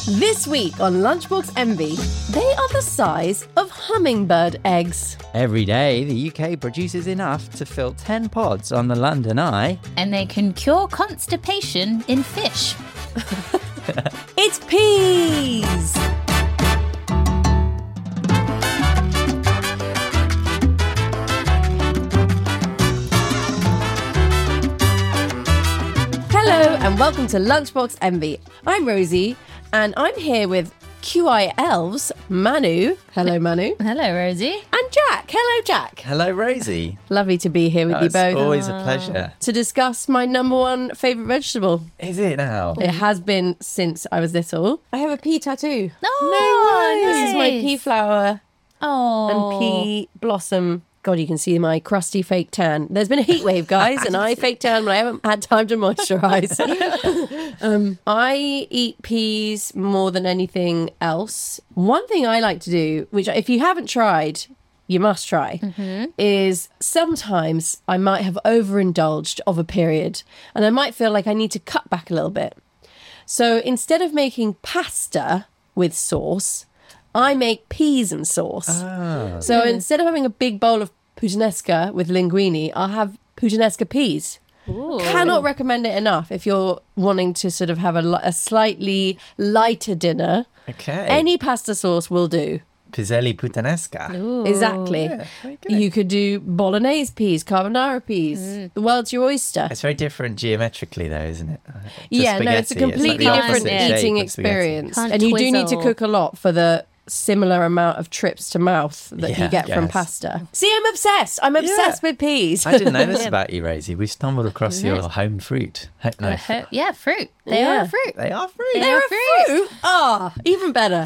This week on Lunchbox Envy, they are the size of hummingbird eggs. Every day, the UK produces enough to fill 10 pods on the London Eye. And they can cure constipation in fish. It's peas! Hello and welcome to Lunchbox Envy. I'm Rosie and I'm here with QI Elves, Manu. Hello, Manu. Hello, Rosie. And Jack. Hello, Jack. Hello, Rosie. Lovely to be here with you It's both. always a pleasure. To discuss my number one favourite vegetable. Is it now? It has been since I was little. I have a pea tattoo. Oh, This is my nice. pea flower Oh. and pea blossom. God, you can see my crusty fake tan. There's been a heat wave, guys, and I fake tan when I haven't had time to moisturise. I eat peas more than anything else. One thing I like to do, which if you haven't tried, you must try, is sometimes I might have overindulged of a period and I might feel like I need to cut back a little bit. So instead of making pasta with sauce, I make peas and sauce. So instead of having a big bowl of puttanesca with linguine, I'll have puttanesca peas. Cannot recommend it enough if you're wanting to sort of have a slightly lighter dinner. Okay. Any pasta sauce will do. Piselli puttanesca. Exactly. Yeah, very good. You could do bolognese peas, carbonara peas. The world's your oyster. It's very different geometrically, though, isn't it? To Yeah, no, it's a spaghetti. completely like the different opposite shape eating of spaghetti. experience. Can't And you do need to twizzle. cook a lot for the similar amount of trips to mouth that you Yeah, get from yes. pasta. See, I'm obsessed. I'm obsessed with peas. I didn't know this about you, Rosie. We stumbled across your home fruit. No, Yeah, fruit. They Yeah. are fruit. they are fruit. They're a fruit. Ah, even better.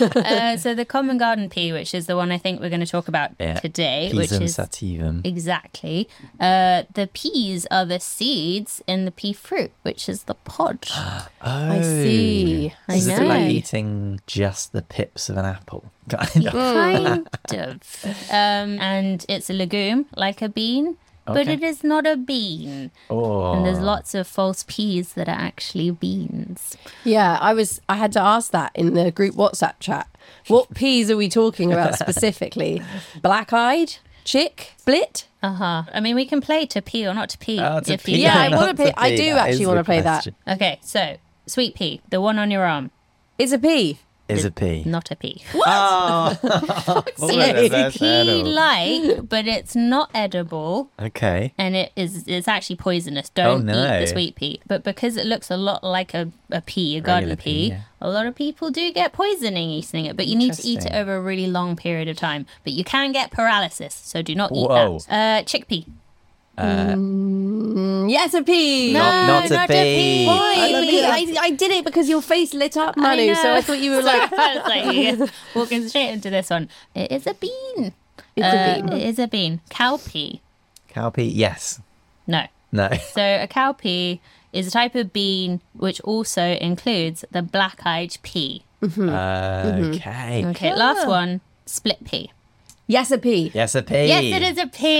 So the common garden pea, which is the one I think we're going to talk about Yeah. today, which Pisum is sativum. exactly the peas are the seeds in the pea fruit, which is the pod. I see. I It's a bit like know. eating just the pips of an apple. Kind of. Kind of. And it's a legume, like a bean, but Okay. it is not a bean. Oh. And there's lots of false peas that are actually beans. Yeah, I had to ask that in the group WhatsApp chat. What peas are we talking about specifically? Black-eyed? Chick? Split? I mean, we can play to pea or not to pea. Oh, to if pea. you Yeah, I like. want to play. Not to I pea, do that actually is want the to play question. Okay, so sweet pea, the one on your arm, that. It's a pea. Is a pea. not a pea. Oh. It's pea-like, but it's not edible. Okay. And it's actually poisonous. Don't no. eat the sweet pea. But because it looks a lot like a pea, a garden Regular pea, pea, yeah. a lot of people do get poisoning eating it. But you need to eat it Interesting. over a really long period of time. But you can get paralysis, so do not eat Whoa. that. Chickpea. Yes, a pea. Not a pea. Why? I love Because I did it because your face lit up, Manu. know. So I thought you were like, I was like, walking straight into this one. It is a bean. it's a bean. It is a bean. Cowpea. Cowpea, yes. No. No. So a cowpea is a type of bean which also includes the black-eyed pea. Okay. Okay, last one, split pea. Yes, a pea. Yes, a pea. Yes, it is a pea.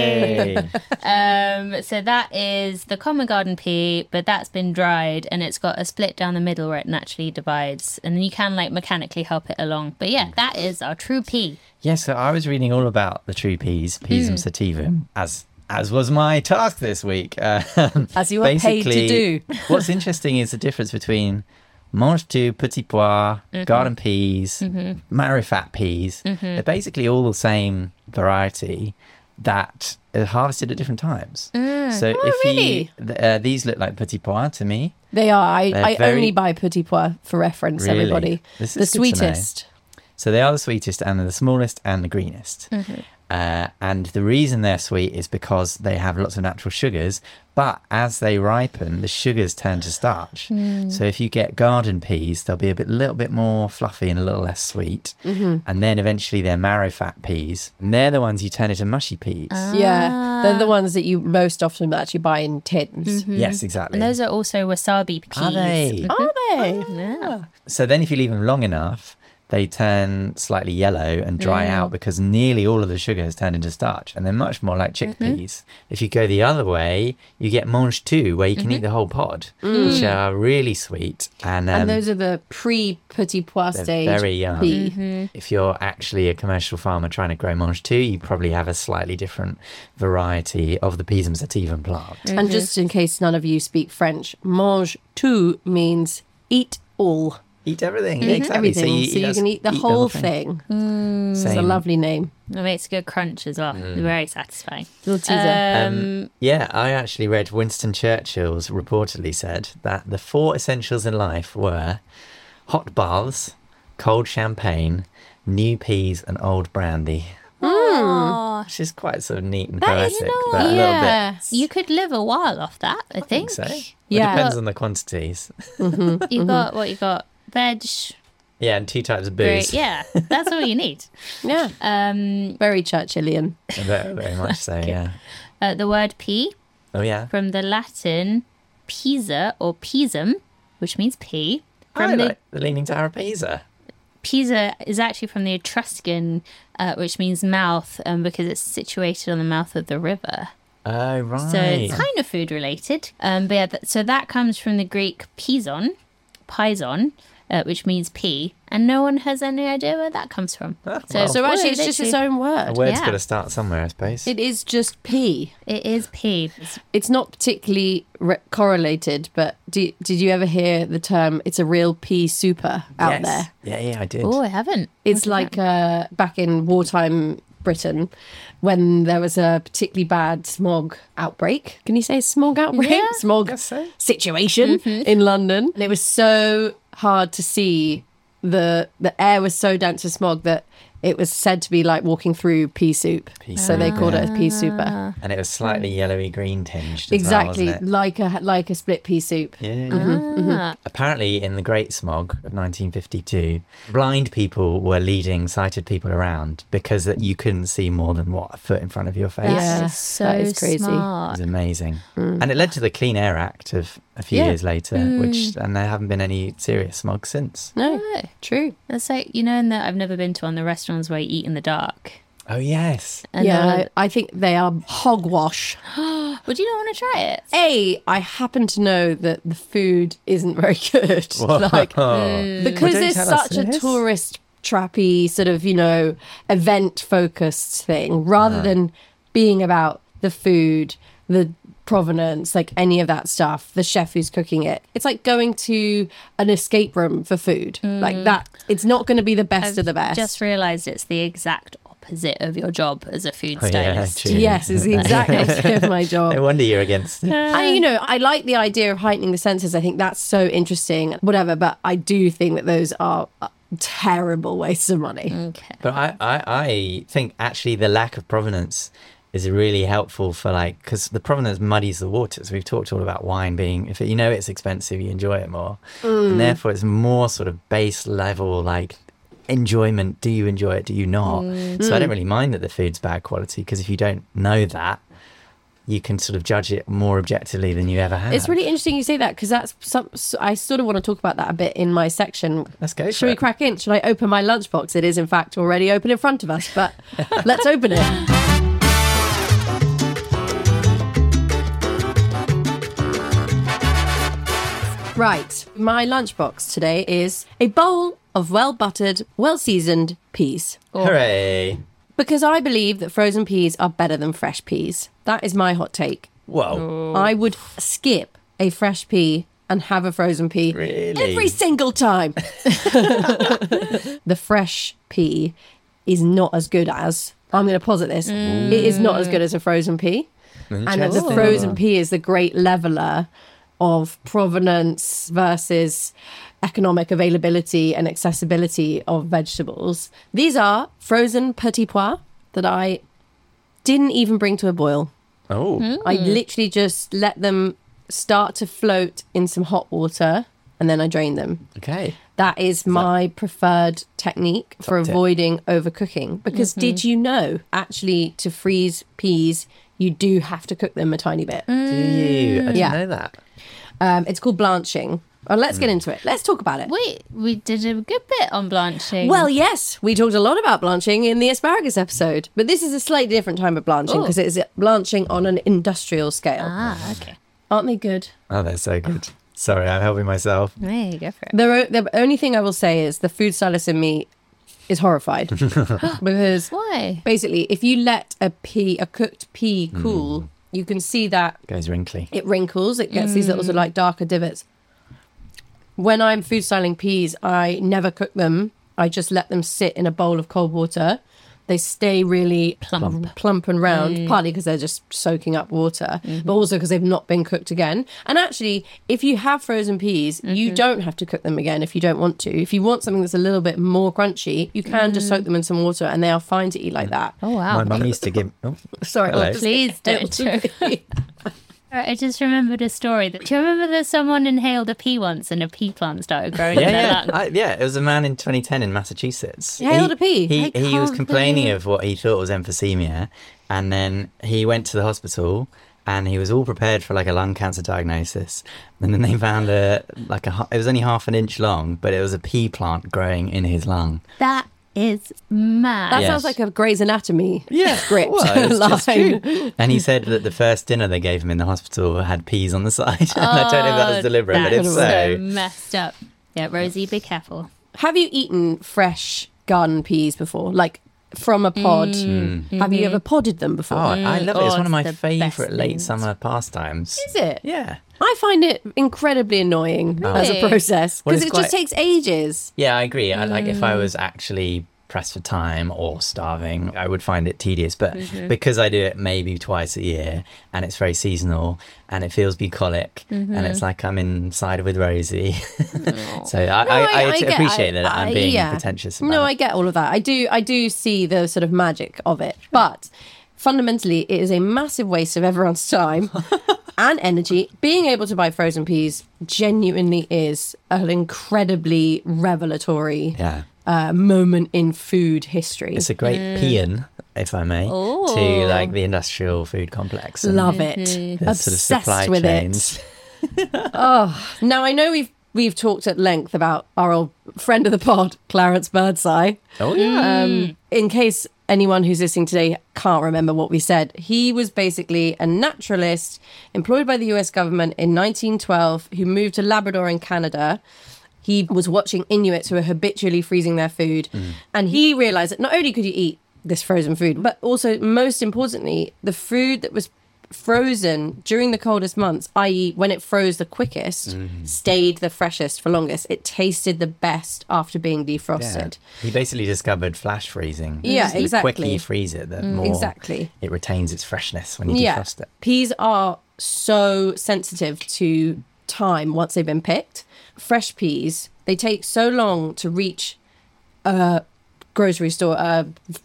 Hey. So that is the common garden pea, but that's been dried and it's got a split down the middle where it naturally divides. And then you can like mechanically help it along. But yeah, that is our true pea. Yes, so I was reading all about the true peas, Pisum sativum, as was my task this week. As you are paid to do. What's interesting is the difference between mange tout, petit pois, garden peas, marifat peas. They're basically all the same variety that are harvested at different times. So if really? these look like petit pois to me. They are. I They're very- only buy petit pois for reference, Really? everybody. This The is good to know. sweetest. So they are the sweetest and they're the smallest and the greenest. And the reason they're sweet is because they have lots of natural sugars, but as they ripen, the sugars turn to starch. So if you get garden peas, they'll be little bit more fluffy and a little less sweet. And then eventually they're marrowfat peas. And they're the ones you turn into mushy peas. Yeah, they're the ones that you most often actually buy in tins. Yes, exactly. And those are also wasabi peas. Are they? Are they? Yeah. So then if you leave them long enough, they turn slightly yellow and dry out because nearly all of the sugar has turned into starch, and they're much more like chickpeas. If you go the other way, you get mange tout, where you can eat the whole pod, which are really sweet. And those are the pre-petit pois they're stage very young. pea. If you're actually a commercial farmer trying to grow mange tout, you probably have a slightly different variety of the pisum sativum plant. And just in case none of you speak French, mange tout means eat all. Eat everything. Yeah, exactly. Everything. So you can eat the whole thing. It's a Same. lovely name. It makes a good crunch as well. Very satisfying. Little teaser. Yeah, I actually read Winston Churchill's reportedly said that the 4 essentials in life were hot baths, cold champagne, new peas, and old brandy. Aw. Which is quite sort of neat and That is poetic, nice. but a little Yeah. bit. You could live a while off that, I I think. think so. Yeah. It depends on the quantities. You got what you got? Veg. Yeah, and 2 types of Great. booze. Yeah, that's all you need. Yeah. Very Churchillian. Very, very much so, yeah. The word pea, Oh, yeah. from the Latin pisa or pisum, which means pea. I From the like the Leaning Tower of Pisa. Pisa is actually from the Etruscan, which means mouth, because it's situated on the mouth of the river. Oh, right. So it's kind of food related. But yeah, so that comes from the Greek pison, which means pea, and no one has any idea where that comes from. Oh, So, well. So actually, it's just its own A word. word's Yeah. got to start somewhere, I suppose. It is just pea. It is pea. It's not particularly correlated, but did you ever hear the term, it's a real pea super out there? Yeah, I did. Oh, I haven't. It's like back in wartime Britain when there was a particularly bad smog outbreak. Can you say smog outbreak? Yeah. Smog Guess so. situation in London. And it was so hard to see. The air was so dense with smog that it was said to be like walking through pea soup. So they called it a pea super. And it was slightly yellowy green tinged as Exactly, well, wasn't it? like a split pea soup. Yeah. Apparently, in the Great Smog of 1952, blind people were leading sighted people around because that you couldn't see more than a foot in front of your face. Yeah. That is so that is crazy. It smart. was amazing, and it led to the Clean Air Act of a few Yeah. years later, and there haven't been any serious smog since. No, Oh. true. It's like, you know, in the I've never been to one of the restaurants where you eat in the dark. Oh yes, And Yeah, I think they are hogwash. would you not want to try it? I happen to know that the food isn't very good. Like, because don't it's tell us such a this. tourist trappy sort of, event focused thing, rather than being about the food, the provenance, like any of that stuff, the chef who's cooking it. It's like going to an escape room for food. Like that, it's not going to be the best of the best. Just realised it's the exact opposite of your job as a food Oh, yeah, stylist. true. Yes, it's the exact opposite of my job. No wonder you're against it. I like the idea of heightening the senses. I think that's so interesting, whatever. But I do think that those are terrible wastes of money. Okay. But I think actually the lack of provenance is really helpful for because the provenance muddies the waters. We've talked all about wine being, if it's expensive, you enjoy it more. And therefore it's more sort of base level, enjoyment. Do you enjoy it? Do you not? So I don't really mind that the food's bad quality, because if you don't know that, you can sort of judge it more objectively than you ever have. It's really interesting you say that, because I sort of want to talk about that a bit in my section. Let's go. Should we crack in? Should I open my lunchbox? It is in fact already open in front of us, but let's open it. Right, my lunchbox today is a bowl of well-buttered, well-seasoned peas. Hooray! Because I believe that frozen peas are better than fresh peas. That is my hot take. Whoa! I would skip a fresh pea and have a frozen pea Really? every single time. The fresh pea is not as good as, I'm going to posit this, it is not as good as a frozen pea. And the Interesting. frozen pea is the great leveler of provenance versus economic availability and accessibility of vegetables. These are frozen petit pois that I didn't even bring to a boil. Oh, I literally just let them start to float in some hot water and then I drain them. okay. That is my preferred technique for Top tip. avoiding overcooking. Because did you know, actually, to freeze peas, you do have to cook them a tiny bit. Do you? I didn't Yeah. know that. It's called blanching. let's get into it. Let's talk about it. We did a good bit on blanching. Well, yes, we talked a lot about blanching in the asparagus episode, but this is a slightly different type of blanching because it is blanching on an industrial scale. Okay. Aren't they good? Oh, they're so good. Sorry, I'm helping myself. There you go for it. The only thing I will say is the food stylist in me is horrified because Why? basically if you let a cooked pea cool, you can see that Goes wrinkly. it wrinkles, it gets these little sort of like darker divots. When I'm food styling peas, I never cook them. I just let them sit in a bowl of cold water. They stay really plump and round, partly because they're just soaking up water, but also because they've not been cooked again. And actually, if you have frozen peas, you don't have to cook them again if you don't want to. If you want something that's a little bit more crunchy, you can just soak them in some water and they are fine to eat like that. Oh, wow. My mum used to give... Oh, Sorry, Hello. I'll just- Please don't choke. I just remembered a story. Do you remember that someone inhaled a pea once and a pea plant started growing in their lungs? It was a man in 2010 in Massachusetts. He inhaled a pea? He I was can't complaining believe- of what he thought was emphysema, and then he went to the hospital, and he was all prepared for like a lung cancer diagnosis. And then they found it was only half an inch long, but it was a pea plant growing in his lung. That is mad. That Yes. sounds like a Grey's Anatomy script Well, it's just line. true. And he said that the first dinner they gave him in the hospital had peas on the side. And I don't know if that was deliberate, but if That's so, messed up. Yeah, Rosie, be careful. Have you eaten fresh garden peas before? Like from a pod? Have you ever podded them before? oh, I love it. It's one of my it's the best favourite late things. summer pastimes. Is it? Yeah. I find it incredibly annoying as a Really? process Well, because it's it just quite- takes ages. Yeah, I agree. I like if I was actually pressed for time or starving, I would find it tedious. But because I do it maybe twice a year and it's very seasonal and it feels bucolic and it's like I'm inside with Rosie. So I get- appreciate that I'm being yeah. pretentious about No, it. I get all of that. I do see the sort of magic of it, but fundamentally, it is a massive waste of everyone's time and energy. Being able to buy frozen peas genuinely is an incredibly revelatory Yeah. moment in food history. It's a great paean, if I may, to like the industrial food complex. And Love it. the sort of Obsessed supply with chains. it. Now I know we've talked at length about our old friend of the pod, Clarence Birdseye. Oh, yeah. In case anyone who's listening today can't remember what we said, he was basically a naturalist employed by the US government in 1912 who moved to Labrador in Canada. He was watching Inuits who were habitually freezing their food, and he realized that not only could you eat this frozen food, but also, most importantly, the food that was frozen during the coldest months, i.e. when it froze the quickest, stayed the freshest for longest. It tasted the best after being defrosted. He basically discovered flash freezing. Yeah, The exactly. quicker you freeze it, the more Exactly. it retains its freshness when you defrost it. Peas are so sensitive to time once they've been picked. Fresh peas, they take so long to reach a grocery store,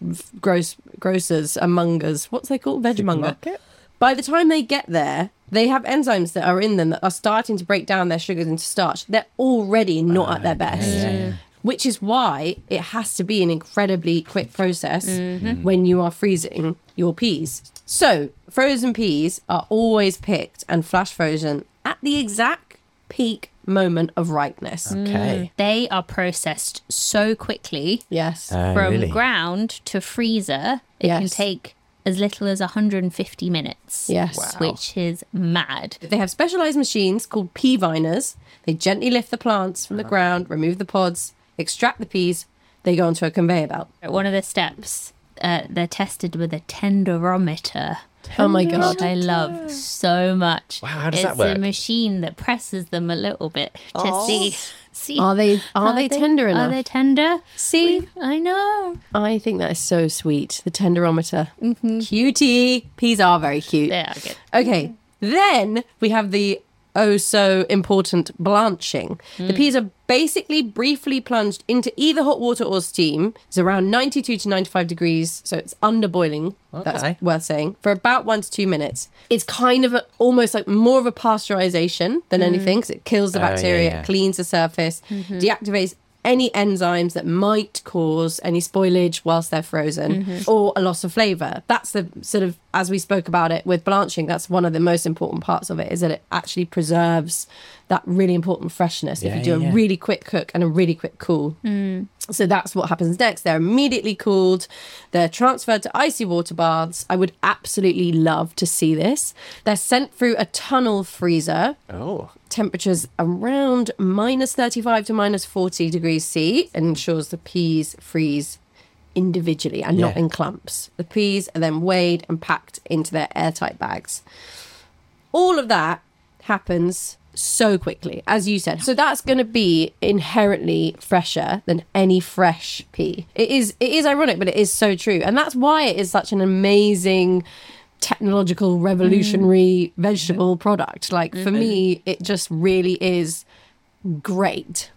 grocers, amongers. What's they called? Vegemonger. Supermarket? By the time they get there, they have enzymes that are in them that are starting to break down their sugars into starch. They're already not at their best. Which is why it has to be an incredibly quick process when you are freezing your peas. So, frozen peas are always picked and flash frozen at the exact peak moment of ripeness. Okay. They are processed so quickly Yes. from Really? ground to freezer. It can Yes. take as little as 150 minutes. Yes. Wow. Which is mad. They have specialized machines called pea viners. They gently lift the plants from the ground, remove the pods, extract the peas. They go onto a conveyor belt. One of the steps, they're tested with a tenderometer. Oh my God. Which I love so much. Wow, how does it's that work? a machine that presses them a little bit to see. Are they tender enough? Are they tender? See, I know. I think that is so sweet. The tenderometer. Cutie. Peas are very cute. They are good. Okay. Then we have the oh so important blanching. The peas are basically briefly plunged into either hot water or steam. It's around 92 to 95 degrees, so it's under boiling. Okay. That's worth saying. For about 1 to 2 minutes. It's kind of almost like more of a pasteurization than anything, because it kills the Oh, yeah, bacteria, yeah. it cleans the surface, deactivates any enzymes that might cause any spoilage whilst they're frozen or a loss of flavour. That's the sort of, as we spoke about it with blanching, that's one of the most important parts of it, is that it actually preserves that really important freshness if you do a really quick cook and a really quick cool. So that's what happens next. They're immediately cooled. They're transferred to icy water baths. I would absolutely love to see this. They're sent through a tunnel freezer. Oh. Temperatures around minus 35 to minus 40 degrees C, ensures the peas freeze individually and not in clumps. The peas are then weighed and packed into their airtight bags. All of that happens so quickly, as you said. So that's going to be inherently fresher than any fresh pea. It is ironic, but it is so true. And that's why it is such an amazing technological revolutionary vegetable product. Like for me, it just really is great.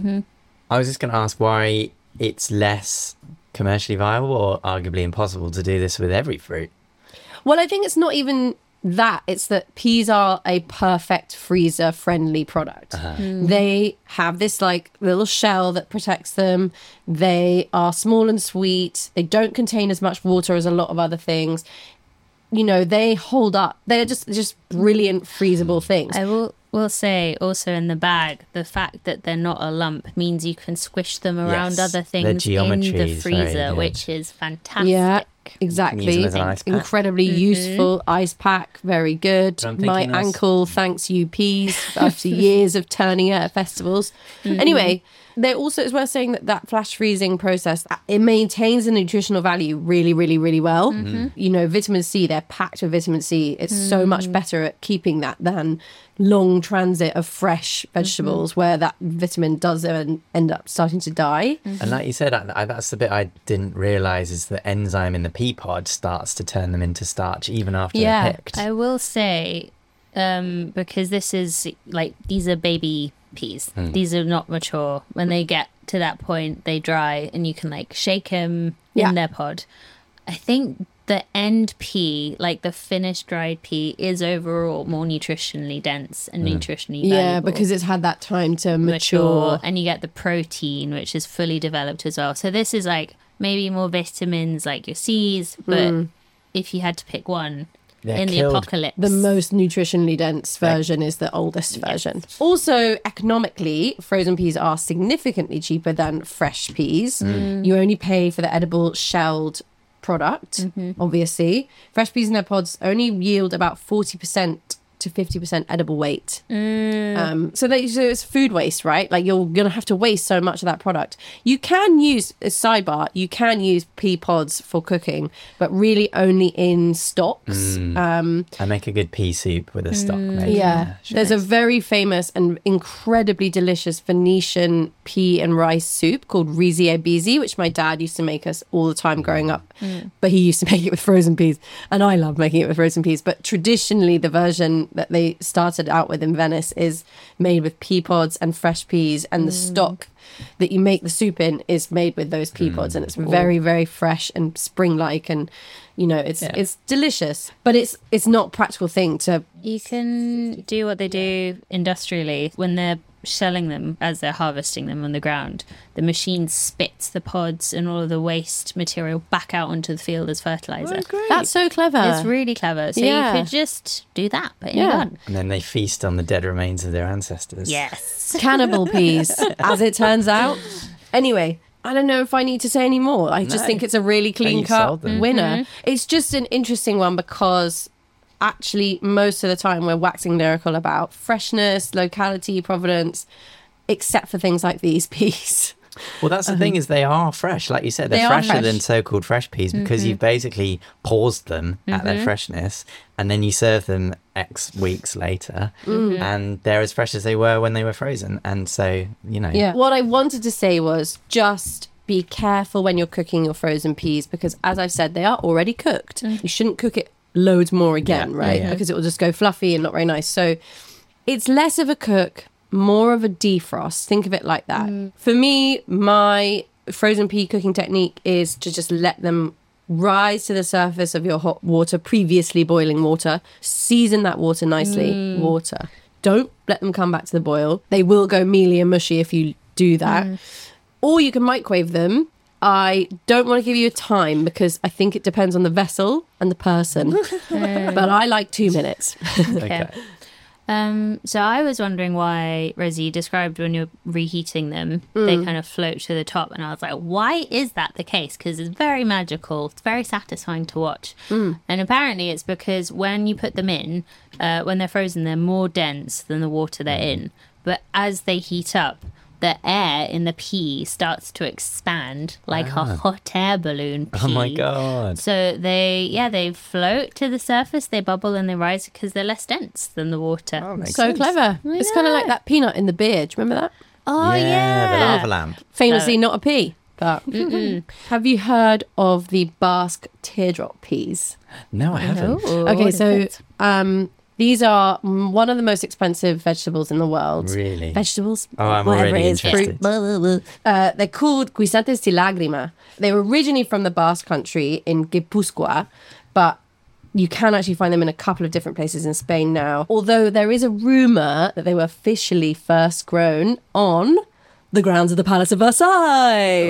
I was just going to ask why it's less commercially viable or arguably impossible to do this with every fruit. Well, I think it's not even that. It's that peas are a perfect freezer friendly product. They have this like little shell that protects them. They are small and sweet. They don't contain as much water as a lot of other things. You know, they hold up. They're just brilliant freezable things. I will say also in the bag, the fact that they're not a lump means you can squish them around other things in geometry the is very freezer, good. which is fantastic. Yeah, Use exactly. them as an ice pack. Incredibly useful ice pack. Very good. But I'm My thinking that's- ankle thanks you, peas, after years of turning it at festivals. Anyway, they're also, it's worth saying that flash freezing process, it maintains the nutritional value really, really, really well. You know, vitamin C, they're packed with vitamin C. It's so much better at keeping that than long transit of fresh vegetables where that vitamin does end up starting to die. And like you said, that's the bit I didn't realise is the enzyme in the pea pod starts to turn them into starch even after they're picked. I will say, because this is like, these are baby peas. These are not mature. When they get to that point, they dry and you can like shake them in their pod. I think the end pea, like the finished dried pea, is overall more nutritionally dense and nutritionally valuable. Yeah, because it's had that time to mature. And you get the protein, which is fully developed as well. So this is like maybe more vitamins like your C's, but if you had to pick one They're in killed. the apocalypse. The most nutritionally dense version is the oldest version. Also, economically, frozen peas are significantly cheaper than fresh peas. You only pay for the edible shelled product, obviously. Fresh peas in their pods only yield about 40% to 50% edible weight. So it's food waste, right? Like you're going to have to waste so much of that product. You can use, a sidebar, you can use pea pods for cooking, but really only in stocks. I make a good pea soup with a stock. Maybe. Yeah, there's a very famous and incredibly delicious Venetian pea and rice soup called rizi e bizi, which my dad used to make us all the time growing up. But he used to make it with frozen peas, and I love making it with frozen peas. But traditionally, the version that they started out with in Venice is made with pea pods and fresh peas, and the stock that you make the soup in is made with those pea pods, and it's very, very fresh and spring-like, and you know it's delicious. But it's not a practical thing to. You can do what they do industrially when they're shelling them as they're harvesting them on the ground. The machine spits the pods and all of the waste material back out onto the field as fertilizer. That's so clever. It's really clever. So you could just do that, but in one. And then they feast on the dead remains of their ancestors. Yes. Cannibal peas, as it turns out. Anyway, I don't know if I need to say any more. I just think it's a really you've clean-cut sold them. winner. It's just an interesting one because actually most of the time we're waxing lyrical about freshness, locality, provenance, except for things like these peas. Well, that's the thing is they are fresh. Like you said, they're They are fresher fresh. than so-called fresh peas because you've basically paused them at their freshness and then you serve them X weeks later and they're as fresh as they were when they were frozen. And so, you know. Yeah. What I wanted to say was just be careful when you're cooking your frozen peas because, as I've said, they are already cooked. You shouldn't cook it loads more again, Yeah, right? yeah. Because it will just go fluffy and not very nice. So it's less of a cook, more of a defrost. Think of it like that. For me, my frozen pea cooking technique is to just let them rise to the surface of your hot water, previously boiling water. Season that water nicely. Water. Don't let them come back to the boil. They will go mealy and mushy if you do that. Or you can microwave them. I don't want to give you a time because I think it depends on the vessel and the person. But I like 2 minutes. Okay. So I was wondering why, Rosie, described when you're reheating them, they kind of float to the top. And I was like, why is that the case? Because it's very magical. It's very satisfying to watch. And apparently it's because when you put them in, when they're frozen, they're more dense than the water they're in. But as they heat up, the air in the pea starts to expand like a hot air balloon pea. Oh my God. So they float to the surface, they bubble and they rise because they're less dense than the water. Oh, makes So sense. clever. It's kind of like that peanut in the beer. Do you remember that? Oh, yeah. The lava lamp. Famously not a pea. But have you heard of the Basque teardrop peas? No, I haven't. Oh, Okay, what is so it? these are one of the most expensive vegetables in the world. Really? Vegetables? Oh, I'm whatever already it is, interested. fruit, blah, blah, blah. They're called guisantes de lagrima. They were originally from the Basque country in Guipúzcoa, but you can actually find them in a couple of different places in Spain now. Although there is a rumour that they were officially first grown on the grounds of the Palace of Versailles.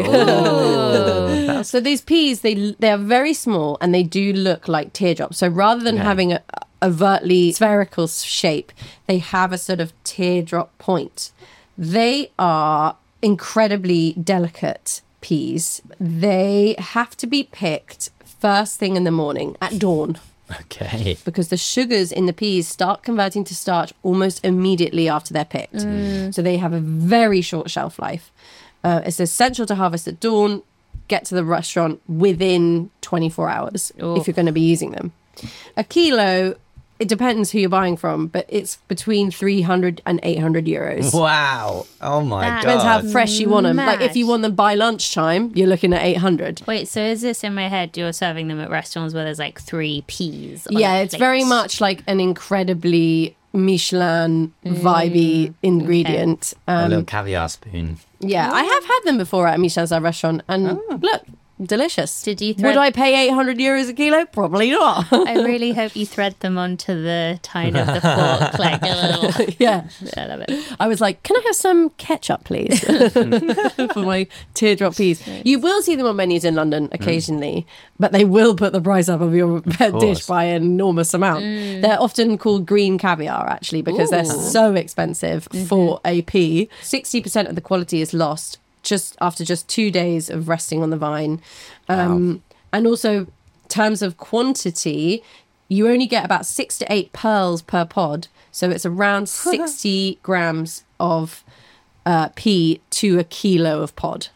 So these peas, they are very small and they do look like teardrops. So rather than having a overtly spherical shape, they have a sort of teardrop point. They are incredibly delicate peas. They have to be picked first thing in the morning at dawn, Okay. because the sugars in the peas start converting to starch almost immediately after they're picked. So they have a very short shelf life. It's essential to harvest at dawn, get to the restaurant within 24 hours if you're going to be using them. A kilo, it depends who you're buying from, but it's between 300 and 800 euros. Wow. Oh my That- God. Depends how fresh you want them. Like if you Mad. want them by lunchtime, you're looking at 800. Wait, so is this in my head? You're serving them at restaurants where there's like 3 peas? On Yeah, a it's plate? very much like an incredibly Michelin vibey ingredient. A little caviar spoon. Yeah, I have had them before at a Michelin restaurant, and look, delicious. Did you Would thread- I pay 800 euros a kilo? Probably not. I really hope you thread them onto the tine of the fork like a little. Yeah, I love it. I was like, can I have some ketchup, please, for my teardrop peas? You will see them on menus in London occasionally, but they will put the price up of your dish course. by an enormous amount. They're often called green caviar, actually, because they're so expensive for a pea. 60% of the quality is lost just after just 2 days of resting on the vine. And also, terms of quantity, you only get about 6 to 8 pearls per pod. So it's around 60 grams of pea to a kilo of pod.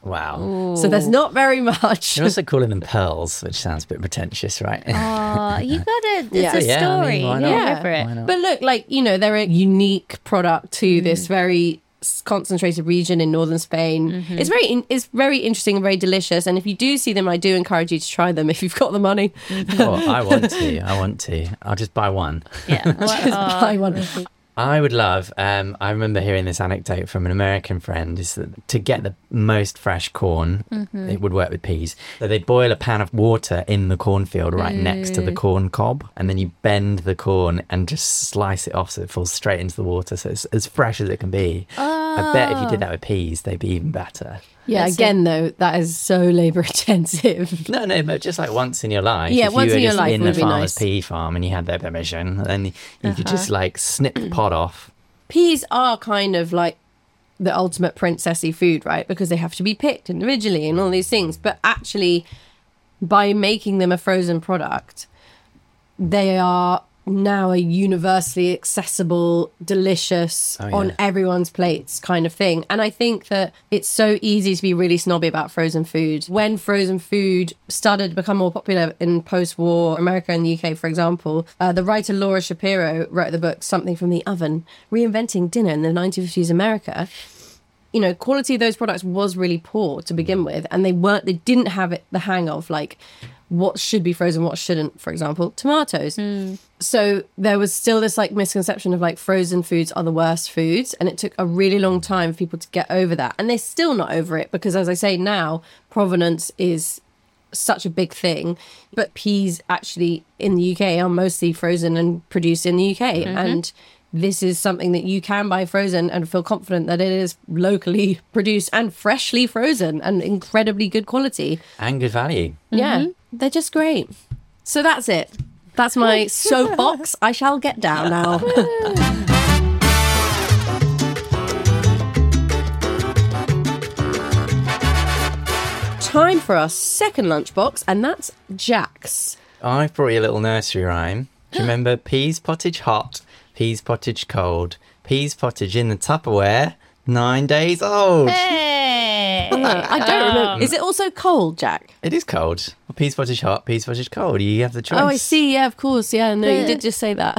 Wow. So there's not very much. You're also calling them pearls, which sounds a bit pretentious, right? Oh, you gotta. It's a Yeah, I story. mean, why You not? gotta Yeah. go for it. Why not? But look, like, you know, they're a unique product to this very concentrated region in northern Spain. It's very interesting and very delicious. And if you do see them, I do encourage you to try them if you've got the money. Oh, I want to. I'll just buy one. Yeah. Just buy one. I would love, I remember hearing this anecdote from an American friend, is that to get the most fresh corn, it would work with peas. So they'd boil a pan of water in the cornfield right next to the corn cob, and then you bend the corn and just slice it off so it falls straight into the water. So it's as fresh as it can be. I bet if you did that with peas, they'd be even better. Yeah, That's again, though, that is so labour intensive. No, but just like once in your life. Yeah, if once you were in your just life in would a be farmer's nice. pea farm and you had their permission, then you could just like snip the pod off. Peas are kind of like the ultimate princessy food, right? Because they have to be picked individually and all these things. But actually, by making them a frozen product, they are now a universally accessible, delicious, Oh, yeah. on everyone's plates kind of thing. And I think that it's so easy to be really snobby about frozen food. When frozen food started to become more popular in post-war America and the UK, for example, the writer Laura Shapiro wrote the book Something from the Oven, Reinventing Dinner in the 1950s America. You know, quality of those products was really poor to begin with, and they didn't have the hang of like what should be frozen, what shouldn't, for example, tomatoes. So there was still this like misconception of like frozen foods are the worst foods, and it took a really long time for people to get over that, and they're still not over it because, as I say now, provenance is such a big thing. But peas actually in the UK are mostly frozen and produced in the UK, and this is something that you can buy frozen and feel confident that it is locally produced and freshly frozen and incredibly good quality. And good value. Yeah, they're just great. So that's it. That's my soapbox. I shall get down now. Time for our second lunchbox, and that's Jack's. I've brought you a little nursery rhyme. Do you remember peas pottage hot, peas pottage cold, peas pottage in the Tupperware, 9 days old? Hey! I don't remember. Is it also cold, Jack? It is cold. Well, peas pottage hot, peas pottage cold. You have the choice. Oh, I see. Yeah, of course. Yeah, no, you did just say that.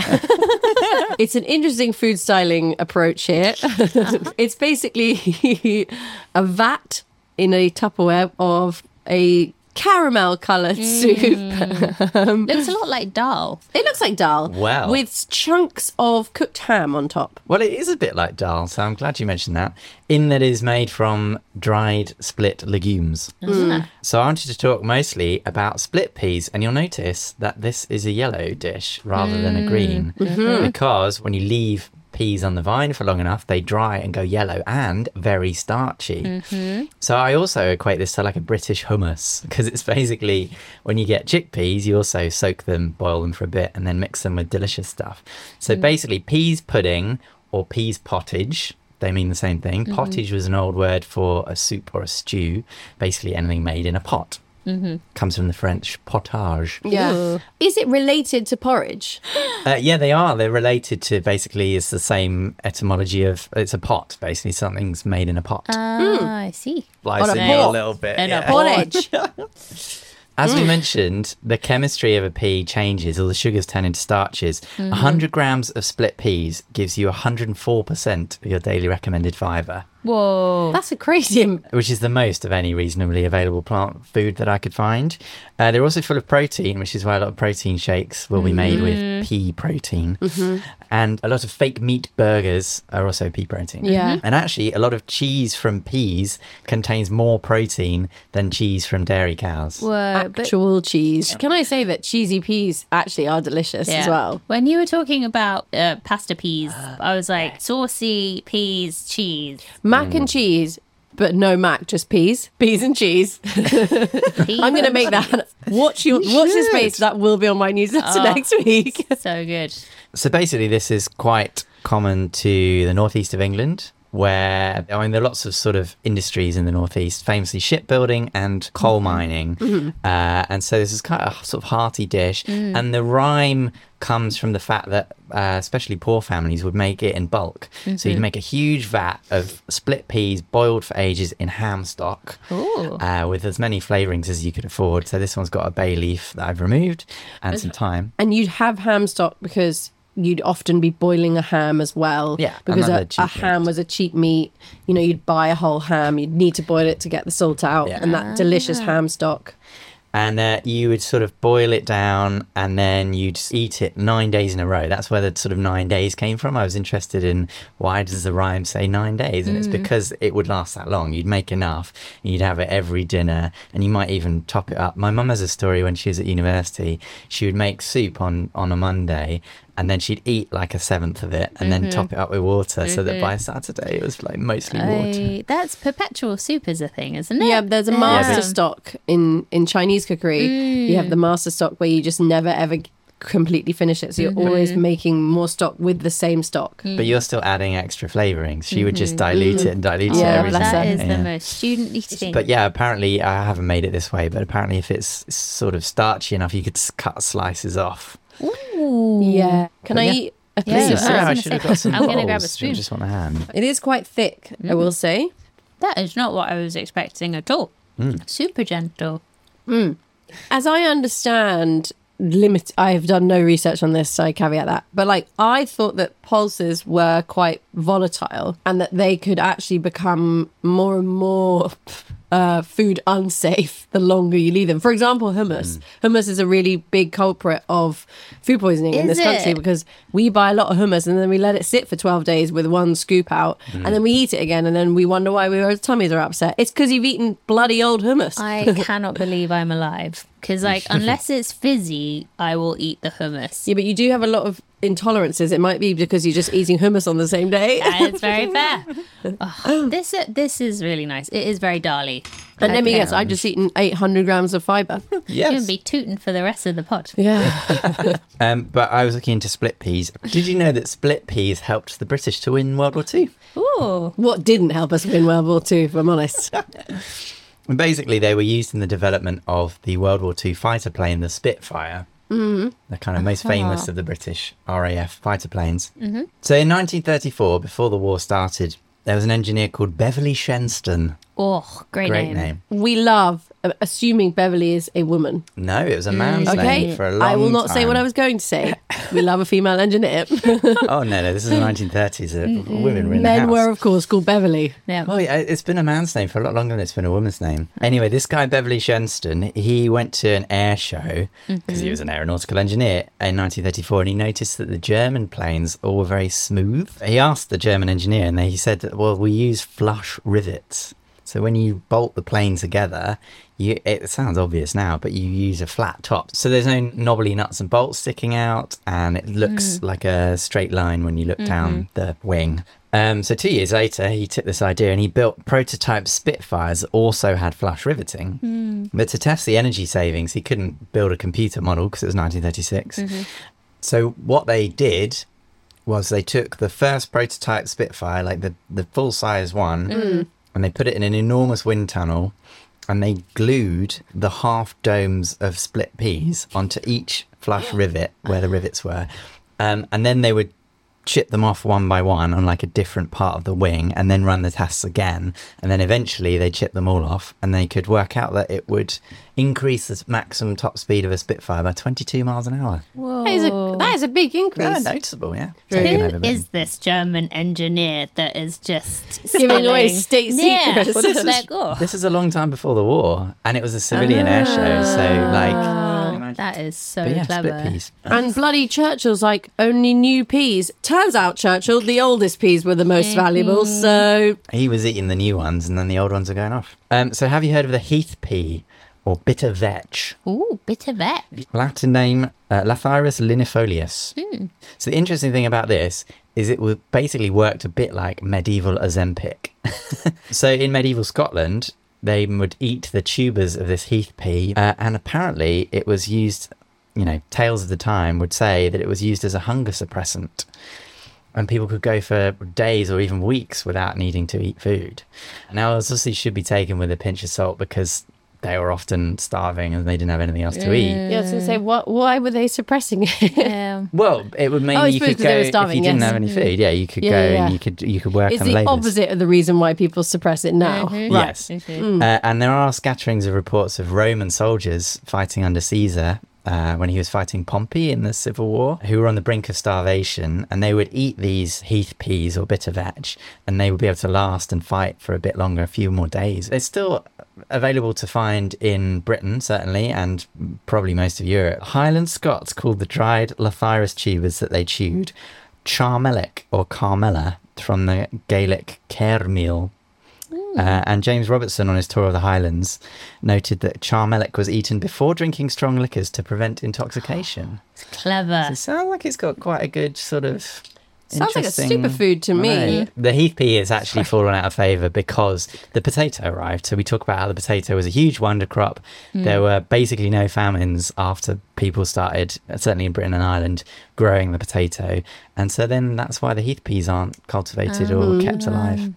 It's an interesting food styling approach here. It's basically a vat in a Tupperware of a caramel coloured soup. Looks a lot like dal. It looks like dal. Wow. With chunks of cooked ham on top. Well, it is a bit like dal, so I'm glad you mentioned that. In that it is made from dried split legumes. So I wanted to talk mostly about split peas, and you'll notice that this is a yellow dish rather than a green. Because when you leave peas on the vine for long enough, they dry and go yellow and very starchy. So I also equate this to like a British hummus, because it's basically when you get chickpeas, you also soak them, boil them for a bit, and then mix them with delicious stuff. So basically peas pudding or peas pottage, they mean the same thing. Pottage was an old word for a soup or a stew, basically anything made in a pot. Comes from the French potage. Yeah. Ooh. Is it related to porridge? Yeah, they are. They're related to, basically, it's the same etymology of, it's a pot, basically. Something's made in a pot. I see. Slicing a it a pot. little bit. In a yeah. Porridge. As we mentioned, the chemistry of a pea changes, or the sugars turn into starches. 100 grams of split peas gives you 104% of your daily recommended fibre, Whoa. That's a crazy. which is the most of any reasonably available plant food that I could find. They're also full of protein, which is why a lot of protein shakes will be made with pea protein. And a lot of fake meat burgers are also pea protein. Yeah. And actually, a lot of cheese from peas contains more protein than cheese from dairy cows. Whoa. But Actual cheese. Can I say that cheesy peas actually are delicious as well? When you were talking about pasta peas, I was like, saucy peas, cheese. Mac and cheese, but no mac, just peas. Peas and cheese. I'm going to make that. Watch this space. That will be on my newsletter next week. So good. So basically, this is quite common to the northeast of England, where, I mean, there are lots of sort of industries in the northeast, famously shipbuilding and coal mining. And so this is kind of a sort of hearty dish. And the rhyme comes from the fact that especially poor families would make it in bulk. So you'd make a huge vat of split peas boiled for ages in ham stock with as many flavourings as you could afford. So this one's got a bay leaf that I've removed and some thyme. And you'd have ham stock because you'd often be boiling a ham as well. Yeah, because another a cheap ham meat. was a cheap meat. You know, you'd buy a whole ham. You'd need to boil it to get the salt out, Yeah. and that delicious ham stock. And you would sort of boil it down and then you'd eat it 9 days in a row. That's where the sort of 9 days came from. I was interested in why does the rhyme say 9 days? And it's because it would last that long. You'd make enough and you'd have it every dinner and you might even top it up. My mum has a story when she was at university. She would make soup on a Monday and then she'd eat like a seventh of it and then top it up with water so that by Saturday it was like mostly water. That's perpetual soup is a thing, isn't it? Yeah, there's a master stock in Chinese cookery. You have the master stock where you just never ever completely finish it. So you're always making more stock with the same stock. But you're still adding extra flavourings. She would just dilute it and dilute it Yeah, every bless time. her. That is the most student-y thing. But yeah, apparently I haven't made it this way, but apparently if it's sort of starchy enough, you could cut slices off. Ooh. Yeah. Can But I yeah. eat a piece Yeah, of I was I gonna should have say, got some I'm gonna grab a balls. spoon. I just want a hand. It is quite thick, I will say. That is not what I was expecting at all. Super gentle. As I understand, I have done no research on this, so I caveat that. But like, I thought that pulses were quite volatile and that they could actually become more and more food unsafe the longer you leave them. For example, hummus. Hummus is a really big culprit of food poisoning in Is this country it? because we buy a lot of hummus and then we let it sit for 12 days with one scoop out and then we eat it again and then we wonder why our tummies are upset. It's because you've eaten bloody old hummus. I cannot believe I'm alive. because like unless it's fizzy, I will eat the hummus. Yeah, but you do have a lot of intolerances. It might be because you're just eating hummus on the same day. And it's very fair. Oh, this is really nice. It is very dally. And let me guess, I've just eaten 800 grams of fibre. You're going to be tooting for the rest of the pod. Yeah. But I was looking into split peas. Did you know that split peas helped the British to win World War II? Ooh. What didn't help us win World War II, if I'm honest? And basically, they were used in the development of the World War II fighter plane, the Spitfire. The kind of most famous of the British RAF fighter planes. So in 1934, before the war started, there was an engineer called Beverly Shenston. Oh, great name. We love assuming Beverly is a woman. No, it was a man's Okay, name for a long time. I will not say what I was going to say. We love a female engineer. Oh, no, this is the 1930s. Women were in the Men house. were, of course, called Beverly. Yeah. Well, yeah, it's been a man's name for a lot longer than it's been a woman's name. Anyway, this guy, Beverly Shenston, he went to an air show because he was an aeronautical engineer in 1934, and he noticed that the German planes all were very smooth. He asked the German engineer, and he said, well, we use flush rivets. So when you bolt the plane together, it sounds obvious now, but you use a flat top. So there's no knobbly nuts and bolts sticking out, and it looks like a straight line when you look down the wing. So 2 years later, he took this idea and he built prototype Spitfires that also had flush riveting. But to test the energy savings, he couldn't build a computer model because it was 1936. So what they did was they took the first prototype Spitfire, like the full-size one, and they put it in an enormous wind tunnel, and they glued the half domes of split peas onto each flush rivet where the rivets were. And then they would chip them off one by one on like a different part of the wing and then run the tests again. And then eventually they chip them all off, and they could work out that it would increase the maximum top speed of a Spitfire by 22 miles an hour. Whoa. That is a big increase. Yeah, noticeable, yeah. Who is this German engineer that is just Giving away spilling- state Yeah. secrets. Well, this is- like, oh. This is a long time before the war, and it was a civilian air show, so like... That is so But yeah, clever. split peas. And bloody Churchill's like, only new peas. Turns out, Churchill, the oldest peas were the most valuable, so... He was eating the new ones, and then the old ones are going off. So have you heard of the heath pea, or bitter vetch? Ooh, bit of that. Latin name, Lathyrus linifolius. So the interesting thing about this is it would basically worked a bit like medieval Ozempic. So in medieval Scotland, they would eat the tubers of this heath pea, and apparently it was used, tales of the time would say that it was used as a hunger suppressant. And people could go for days or even weeks without needing to eat food. Now, obviously, should be taken with a pinch of salt because they were often starving and they didn't have anything else to eat. Yeah, I was going to say, why were they suppressing it? Well, it would mean I you suppose could 'cause go they were if starving, you didn't yes. have any food. Yeah, you could go Yeah. and you could work It's on the labours. opposite of the reason why people suppress it now. Right. Yes. And there are scatterings of reports of Roman soldiers fighting under Caesar when he was fighting Pompey in the Civil War, who were on the brink of starvation, and they would eat these heath peas or bitter vetch, and they would be able to last and fight for a bit longer, a few more days. It's still available to find in Britain, certainly, and probably most of Europe. Highland Scots called the dried Lathyrus tubers that they chewed charmelic or carmella, from the Gaelic cairmeal. And James Robertson, on his tour of the Highlands, noted that charmelic was eaten before drinking strong liquors to prevent intoxication. Clever. So it sounds like it's got quite a good sort of Sounds like a interesting- superfood to I me. know. The heath pea has actually fallen out of favour because the potato arrived. So we talk about how the potato was a huge wonder crop. There were basically no famines after people started, certainly in Britain and Ireland, growing the potato. And so then that's why the heath peas aren't cultivated or kept alive.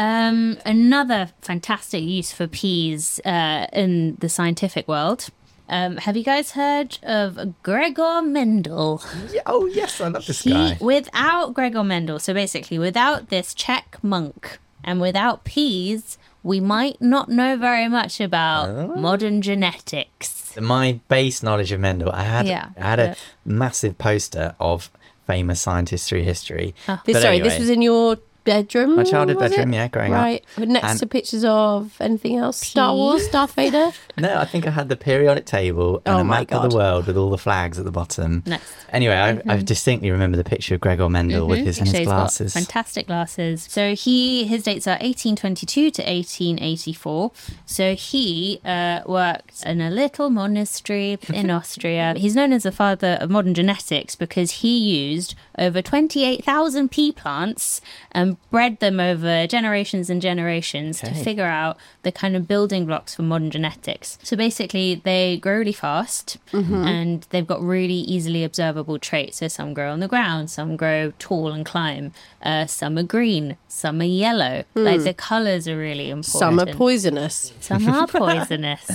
Another fantastic use for peas in the scientific world. Have you guys heard of Gregor Mendel? Yeah, oh, yes, I love this guy. Without Gregor Mendel, so basically without this Czech monk and without peas, we might not know very much about modern genetics. My base knowledge of Mendel, I had Yeah. a massive poster of famous scientists through history. But This anyway, was in your bedroom. My childhood was bedroom, it? yeah, growing up. Right. Next And- to pictures of anything else? Star Wars, Darth Vader? No, I think I had the periodic table and Oh a my map of God. the world with all the flags at the bottom. Next. Anyway, I distinctly remember the picture of Gregor Mendel with his So he's got glasses. fantastic glasses. So his dates are 1822 to 1884. So he worked in a little monastery in Austria. He's known as the father of modern genetics because he used over 28,000 pea plants and bred them over generations and generations to figure out the kind of building blocks for modern genetics. So basically, they grow really fast and they've got really easily observable traits. So some grow on the ground, some grow tall and climb, some are green, some are yellow. Like the colours are really important. Some are poisonous. Some are poisonous.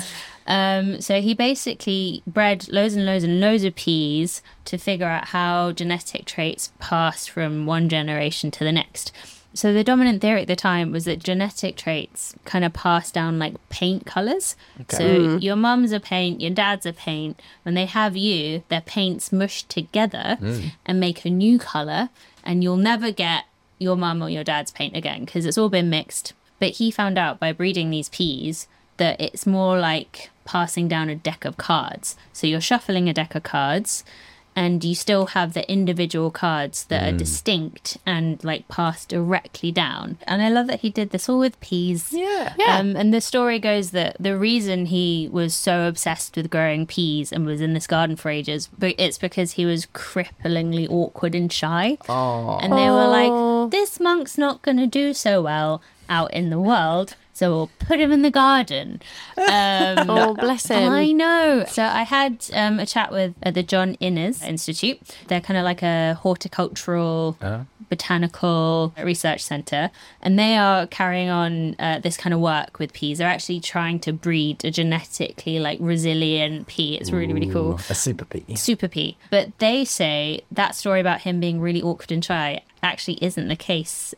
So he basically bred loads and loads and loads of peas to figure out how genetic traits passed from one generation to the next. So the dominant theory at the time was that genetic traits kind of pass down like paint colours. Okay. So your mum's a paint, your dad's a paint. When they have you, their paints mushed together and make a new colour, and you'll never get your mum or your dad's paint again because it's all been mixed. But he found out by breeding these peas that it's more like passing down a deck of cards. So you're shuffling a deck of cards and you still have the individual cards that are distinct and like passed directly down. And I love that he did this all with peas. Yeah. And the story goes that the reason he was so obsessed with growing peas and was in this garden for ages, but it's because he was cripplingly awkward and shy. Oh. And they were like, this monk's not going to do so well out in the world, so we'll put him in the garden. Oh, bless him. I know. So I had a chat with the John Innes Institute. They're kind of like a horticultural, botanical research centre, and they are carrying on this kind of work with peas. They're actually trying to breed a genetically like resilient pea. It's really, really cool. A super pea. Super pea. But they say that story about him being really awkward and shy actually isn't the case.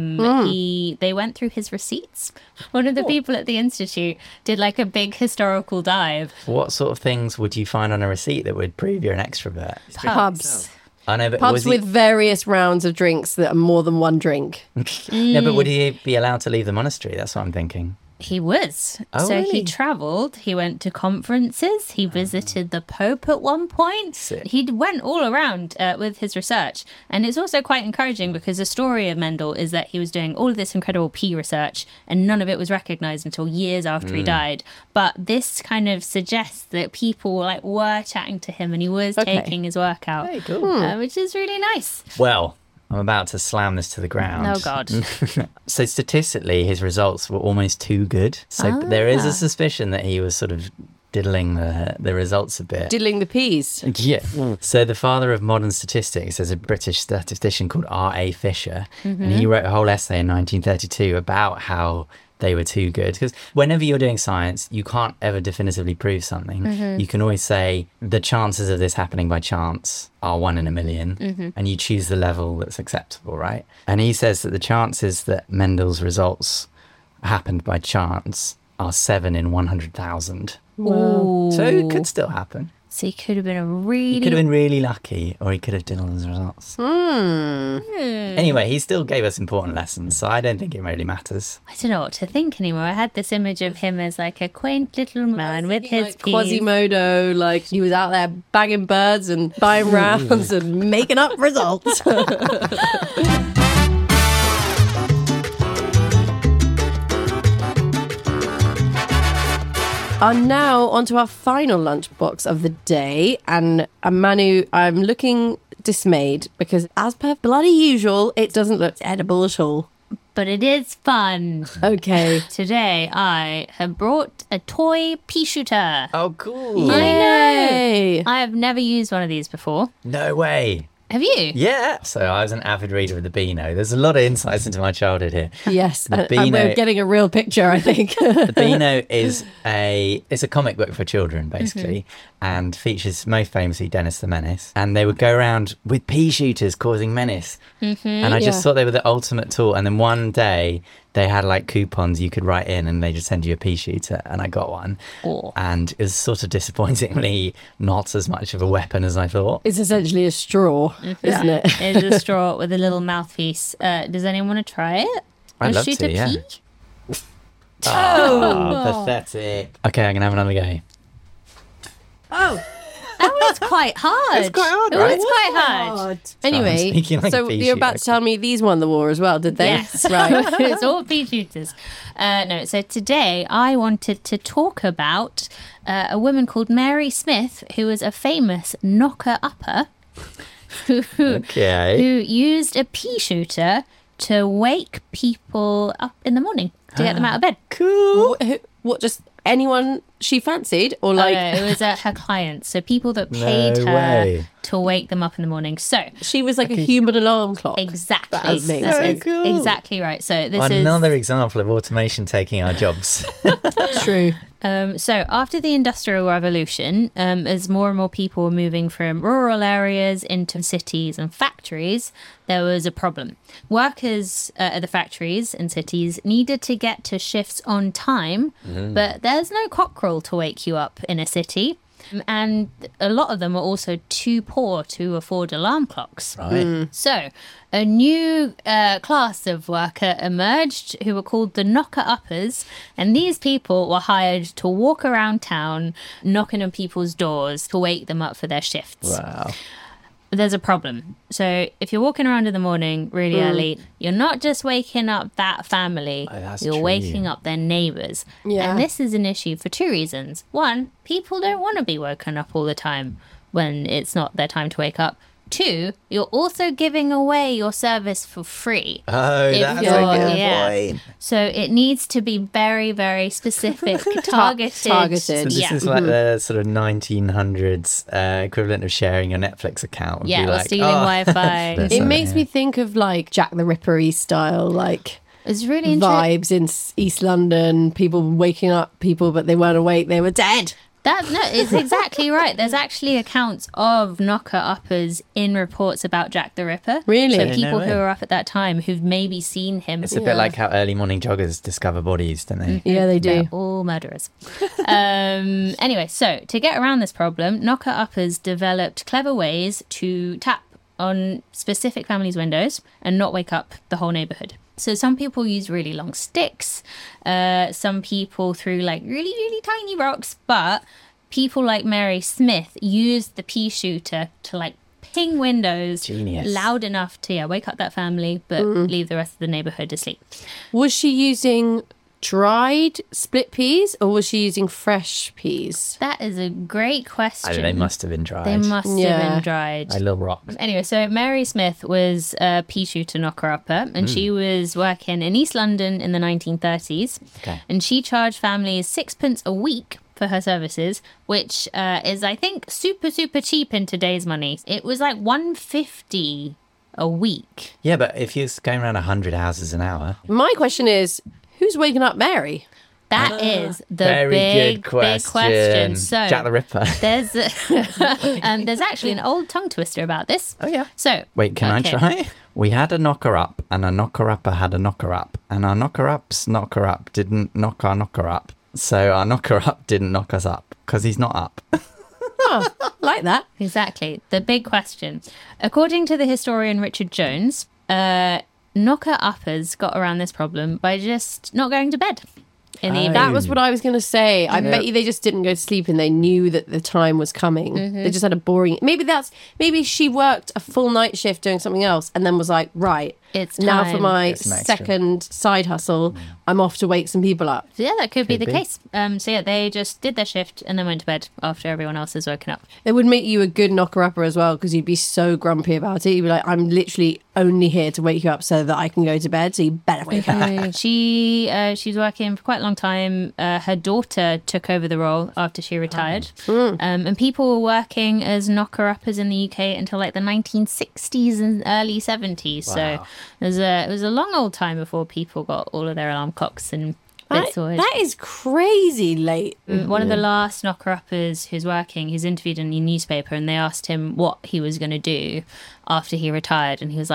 They went through his receipts. One of the people at the Institute did like a big historical dive. What sort of things would you find on a receipt that would prove you're an extrovert? Pubs. I know, but Pubs was he... with various rounds of drinks that are more than one drink. No, but would he be allowed to leave the monastery? That's what I'm thinking. He was. Oh, so really? he travelled, he went to conferences, he visited the Pope at one point. Sick. He went all around with his research. And it's also quite encouraging because the story of Mendel is that he was doing all of this incredible pea research and none of it was recognised until years after he died. But this kind of suggests that people were chatting to him and he was taking his work out, Hey, cool. which is really nice. Well, I'm about to slam this to the ground. Oh, God. So statistically, his results were almost too good. So there is a suspicion that he was sort of diddling the results a bit. Diddling the peas. Yeah. So the father of modern statistics is a British statistician called R.A. Fisher, and he wrote a whole essay in 1932 about how they were too good. Because whenever you're doing science, you can't ever definitively prove something. You can always say the chances of this happening by chance are 1 in a million, and you choose the level that's acceptable, right? And he says that the chances that Mendel's results happened by chance are 7 in 100,000. Ooh. So it could still happen. So he could have been a He really... could have been really lucky, or he could have diddled his results. Anyway, he still gave us important lessons, so I don't think it really matters. I don't know what to think anymore. I had this image of him as like a quaint little man with his peas. Quasimodo, like he was out there bagging birds and buying rounds and making up results. And now onto our final lunchbox of the day. And Manu, I'm looking dismayed because as per bloody usual, it doesn't look edible at all. But it is fun. Okay. Today I have brought a toy pea shooter. Oh, cool. Yay! I have never used one of these before. No way. Have you? Yeah. So I was an avid reader of the Beano. There's a lot of insights into my childhood here. Yes, The and Beano- we're getting a real picture, I think. The Beano is it's a comic book for children, basically, and features most famously Dennis the Menace. And they would go around with pea shooters causing menace. And I just thought they were the ultimate tool. And then one day they had like coupons you could write in and they just send you a pea shooter, and I got one. Oh. And it was sort of disappointingly not as much of a weapon as I thought. It's essentially a straw, isn't it? It's a straw with a little mouthpiece. Does anyone want to try it? I'd love shoot to, a yeah. pea? Oh, pathetic. Okay, I'm gonna have another go. Oh, That was quite hard. It's quite hard, It right? was quite hard. Anyway, speaking like so a pea you're about to shooter. tell me these won the war as well, did they? Yes. Right. It's all pea shooters. No, so today I wanted to talk about a woman called Mary Smith, who was a famous knocker-upper who Okay. used a pea shooter to wake people up in the morning to get them out of bed. Cool. What, just anyone she fancied? Or Oh, like, no, it was her clients, so people that paid No her way. to wake them up in the morning. So she was like a human alarm clock? exactly, That's amazing. That's Cool. exactly right. So this Another example of automation taking our jobs. True. So after the Industrial Revolution, as more and more people were moving from rural areas into cities and factories, there was a problem. Workers at the factories and cities needed to get to shifts on time, but there's no cockerel to wake you up in a city. And a lot of them were also too poor to afford alarm clocks. Right. So, a new class of worker emerged who were called the knocker-uppers, and these people were hired to walk around town knocking on people's doors to wake them up for their shifts. Wow. But there's a problem. So, if you're walking around in the morning really early, you're not just waking up that family, Oh, that's you're true. waking up their neighbours. Yeah. And this is an issue for two reasons. One, people don't want to be woken up all the time when it's not their time to wake up. Two, you're also giving away your service for free. Oh, If that's a you're- good yeah. point. So it needs to be very, very specific, targeted. targeted. So this yeah. is like the sort of 1900s equivalent of sharing your Netflix account. Would Yeah, be or like, stealing Wi-Fi. That's It so- makes yeah. me think of like Jack the Ripper style, like It's really interesting. vibes in East London. People waking up people, but they weren't awake; they were dead. It's exactly right. There's actually accounts of knocker-uppers in reports about Jack the Ripper. Really? So No people way. who are up at that time who've maybe seen him. It's a bit like how early morning joggers discover bodies, don't they? Yeah, they do. They're all murderers. Anyway, so to get around this problem, knocker-uppers developed clever ways to tap on specific families' windows and not wake up the whole neighborhood. So some people use really long sticks. Some people threw like really, really tiny rocks. But people like Mary Smith used the pea shooter to like ping windows Genius. loud enough to wake up that family, but leave the rest of the neighborhood asleep. Was she using dried split peas or was she using fresh peas? That is a great question. They must have been dried. They must have Yeah. been dried. Like little rocks. Anyway, so Mary Smith was a pea shooter knocker-upper, and she was working in East London in the 1930s. Okay. And she charged families £6 a week for her services, which is, I think, super, super cheap in today's money. It was like $1.50 a week. Yeah, but if you're going around 100 houses an hour, My question is, who's waking up Mary? That is the very big, good question. big question. So Jack the Ripper. there's actually an old tongue twister about this. Oh, yeah. So Wait, can okay. I try? We had a knocker up, and a knocker upper had a knocker up, and our knocker up's knocker up didn't knock our knocker up. So our knocker up didn't knock us up because he's not up. Oh, like that. Exactly. The big question. According to the historian Richard Jones, knocker-uppers got around this problem by just not going to bed in the evening. That was what I was going to say. I bet you they just didn't go to sleep and they knew that the time was coming. They just had a boring. Maybe she worked a full night shift doing something else and then was like, right, It's now for time. my Get some extra. second side hustle, I'm off to wake some people up. So yeah, that could be the be. case. So yeah, they just did their shift and then went to bed after everyone else has woken up. It would make you a good knocker-upper as well because you'd be so grumpy about it. You'd be like, I'm literally only here to wake you up so that I can go to bed, so you better wake up. She was working for quite a long time. Her daughter took over the role after she retired. And people were working as knocker-uppers in the UK until like the 1960s and early 70s. So Wow. it was a long old time before people got all of their alarm clocks and bits sorted. That is crazy late. One of the last knocker-uppers who's working, he's interviewed in a newspaper and they asked him what he was going to do after he retired. And he was like,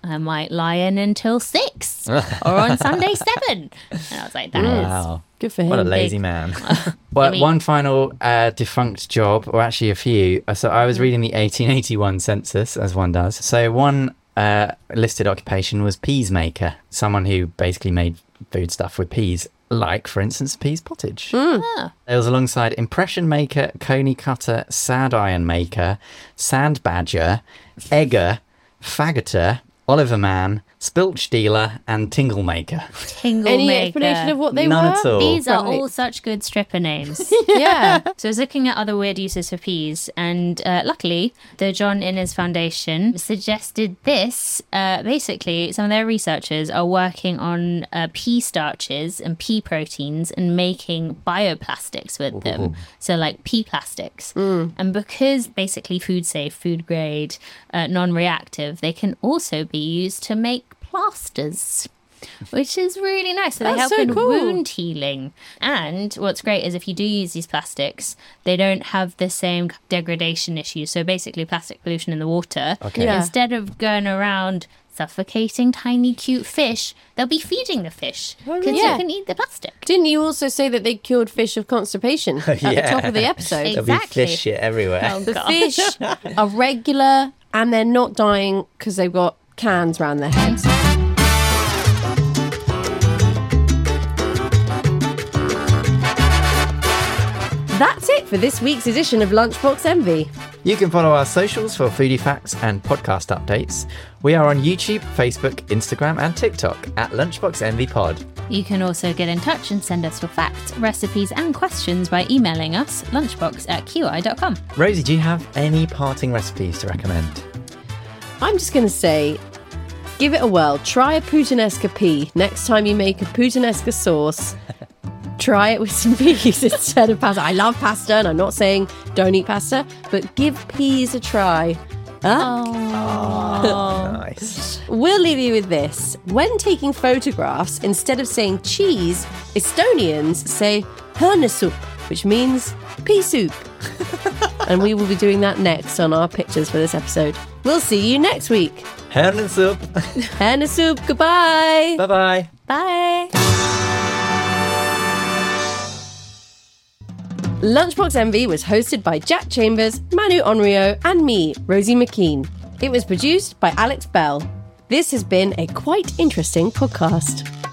I might lie in until 6 or on Sunday 7. And I was like, that Wow. Good for him. What a lazy man. Well, one final defunct job, or actually a few. So I was reading the 1881 census, as one does. So one listed occupation was peas maker, someone who basically made food stuff with peas, like, for instance, peas pottage. It was alongside impression maker, coney cutter, sad iron maker, sand badger, egger, faggoter, Oliver man, spilch dealer, and tingle maker. Tingle Any maker. explanation of what they None were? at all. These are Right. all such good stripper names. Yeah. So I was looking at other weird uses for peas, and luckily, the John Innes Foundation suggested this. Basically, some of their researchers are working on pea starches and pea proteins and making bioplastics with them. So, like pea plastics. And because basically food safe, food grade, non-reactive, they can also be used to make plasters, which is really nice. So they That's help so in cool. wound healing. And what's great is if you do use these plastics, they don't have the same degradation issues. So basically plastic pollution in the water. Okay. Yeah. Instead of going around suffocating tiny cute fish, they'll be feeding the fish because Yeah. you can eat the plastic. Didn't you also say that they cured fish of constipation at the top of the episode? Exactly. There'll be fish shit everywhere. Oh, The God. fish are regular and they're not dying because they've got cans around their heads. That's it for this week's edition of Lunchbox Envy. You can follow our socials for foodie facts and podcast updates. We are on YouTube, Facebook, Instagram, and TikTok at Lunchbox Envy Pod. You can also get in touch and send us your facts, recipes, and questions by emailing us lunchbox@qi.com. Rosie, do you have any parting recipes to recommend? I'm just going to say, give it a whirl. Try a puttanesca pea. Next time you make a puttanesca sauce, try it with some peas instead of pasta. I love pasta, and I'm not saying don't eat pasta, but give peas a try. Huh? Nice. We'll leave you with this. When taking photographs, instead of saying cheese, Estonians say hernasup, which means pea soup. And we will be doing that next on our pictures for this episode. We'll see you next week. Hernasup. Hernasup, goodbye. Bye-bye. Bye. Lunchbox Envy was hosted by Jack Chambers, Manu Onryo, and me, Rosie McKean. It was produced by Alex Bell. This has been a quite interesting podcast.